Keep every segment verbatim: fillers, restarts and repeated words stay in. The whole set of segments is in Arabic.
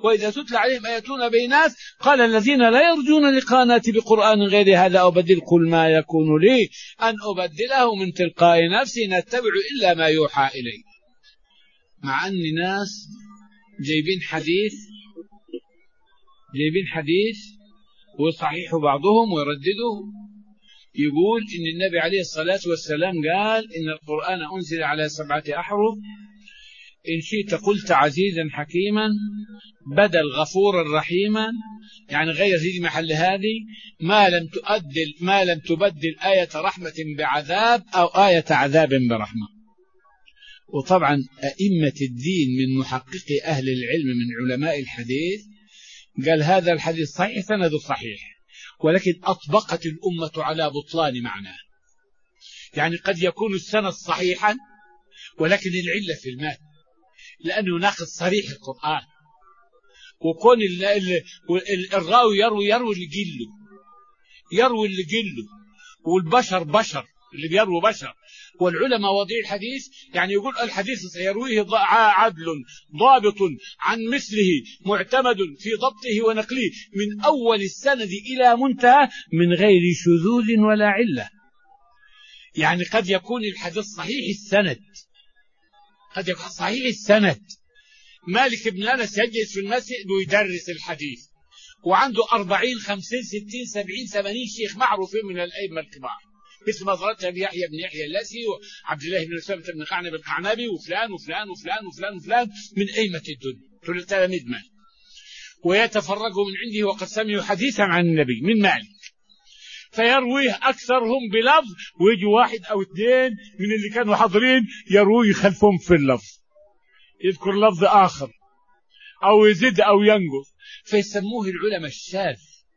وإذا تتلى عليهم آياتنا بينات قال الذين لا يرجون لقاءنا بقرآن غير هذا أو بدل قل ما يكون لي أن أبدله من تلقاء نفسي نتبع إلا ما يوحى إلي. مع أن ناس جايبين حديث جايبين حديث وصحيح بعضهم ويردده، يقول إن النبي عليه الصلاة والسلام قال إن القرآن أنزل على سبعة أحرف، إن شئت قلت عزيزا حكيما بدل غفورا رحيما، يعني غير في محل هذه ما لم تؤدل ما لم تبدل آية رحمة بعذاب أو آية عذاب برحمة. وطبعا أئمة الدين من محققي أهل العلم من علماء الحديث قال هذا الحديث صحيح سند صحيح، ولكن أطبقت الأمة على بطلان معناه. يعني قد يكون السند صحيحا ولكن العلة في المال، لأنه ناقض صريح القرآن، وكون الراوي يروي يروي اللي جله يروي اللي جله والبشر بشر اللي بيروي بشر، والعلماء وضيع الحديث يعني يقول الحديث سيرويه عدل ضابط عن مثله معتمد في ضبطه ونقله من أول السند إلى منتهى من غير شذوذ ولا علة. يعني قد يكون الحديث صحيح السند قد يكون صحيح السند مالك بن أنس يجلس في المسجد ويدرس الحديث وعنده أربعين خمسين ستين سبعين ثمانين شيخ معروفين من الأئمة الكبار، مثل ما ضربت بيحيى بن يحيى اللاسي وعبد الله بن سلمة بن قعنب القعنبي وفلان وفلان وفلان وفلان وفلان من أئمة الدنيا تلاميذ مالك، ويتفرقوا من عنده وقد سمعوا حديثا عن النبي من مالك فيرويه أكثرهم بلفظ، ويجي واحد أو اثنين من اللي كانوا حاضرين يروي خلفهم في اللفظ، يذكر لفظ آخر أو يزيد أو ينقص، فيسموه العلماء الشاذ،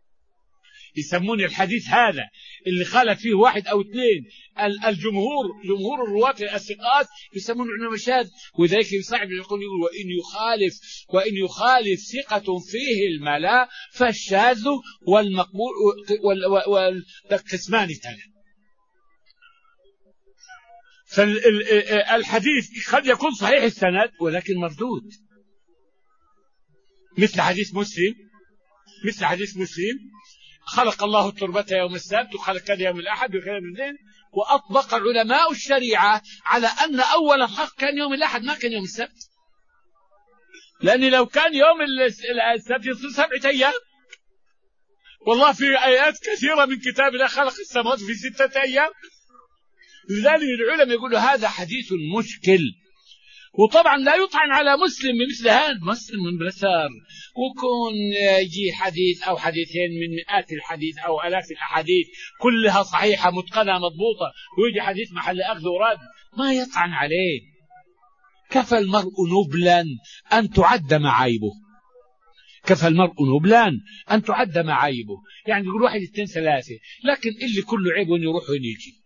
يسمون الحديث هذا اللي خالف فيه واحد أو اثنين الجمهور جمهور الرواة الثقات يسمون العلماء الشاذ. وذلك يصعب يقول وإن يخالف وإن يخالف ثقة فيه الملا فالشاذ والمقبول والقسمان ثلاث. فالحديث قد يكون صحيح السند ولكن مردود، مثل حديث مسلم مثل حديث مسلم خلق الله التربة يوم السبت وخلق كذا يوم الأحد وكذا يوم الاثنين، وأطبق علماء الشريعة على أن أول الخلق كان يوم الأحد ما كان يوم السبت، لأن لو كان يوم السبت يصير سبعة أيام. والله في آيات كثيرة من كتاب الله خلق السماوات في ستة أيام. لذلك العلماء يقولوا هذا حديث مشكل، وطبعا لا يطعن على مسلم بمثل هذا، مسلم من بسار وكون يجي حديث أو حديثين من مئات الحديث أو ألاف الأحاديث كلها صحيحة متقنة مضبوطة ويجي حديث محل أخذ ورد ما يطعن عليه. كفى المرء نبلا أن تعد معايبه، كفى المرء نبلا أن تعد معايبه، يعني يقول واحد اثنين ثلاثة، لكن اللي كله عيب وين يروح وين يجي.